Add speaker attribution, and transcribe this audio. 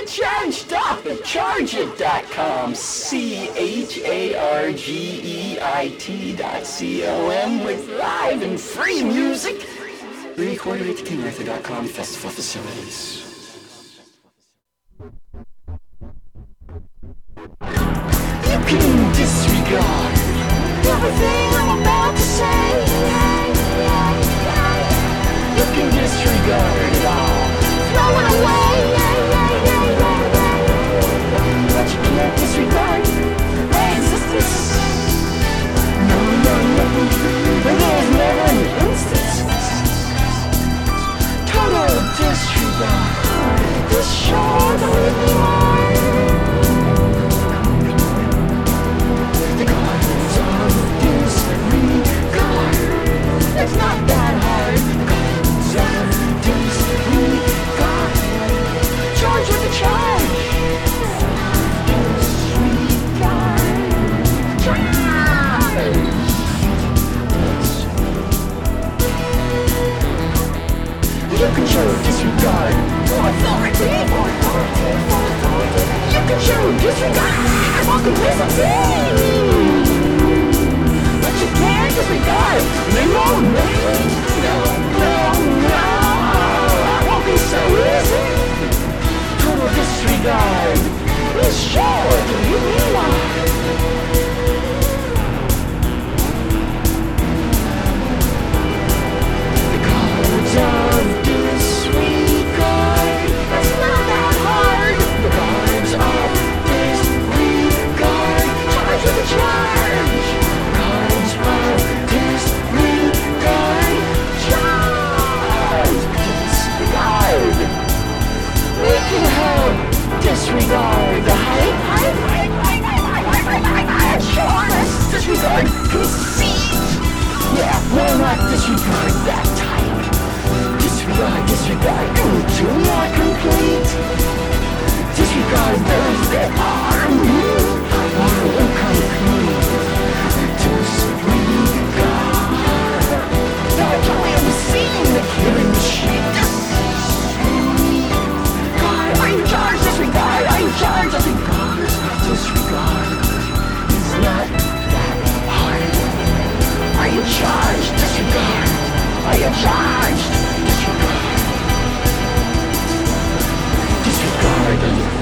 Speaker 1: Charged Up at chargeit.com. CHARGEIT.com with live and free music. Recorded at the KingArthur.com festival facilities. You can disregard everything I'm about to say. You can disregard it all, throw it away. But you can't disregard my existence. No, there's never an instance. Total disregard. This show the way we are. The cards of disregard. It's not that hard. The cards of disregard. Charge with the charge. You can show disregard for authority. You can show disregard for complicity. But you can't disregard me. No, that won't be so easy. Total disregard is sure to leave me alive. The cards of disregard. It's not that hard. The cards of disregard. Charge with the charge. Cards of disregard. Charge. Disregard. We can help disregard the hype. Sure, disregard conceit. Yeah, why not disregard that type? Disregard, do not complete. Disregard those that are incomplete. Disregard. Now I am seeing the killing machine. Disregard, I'm in charge, disregard, I'm in charge, disregard. Disregard is not that hard. I am charged, disregard. I am charged. Disregard.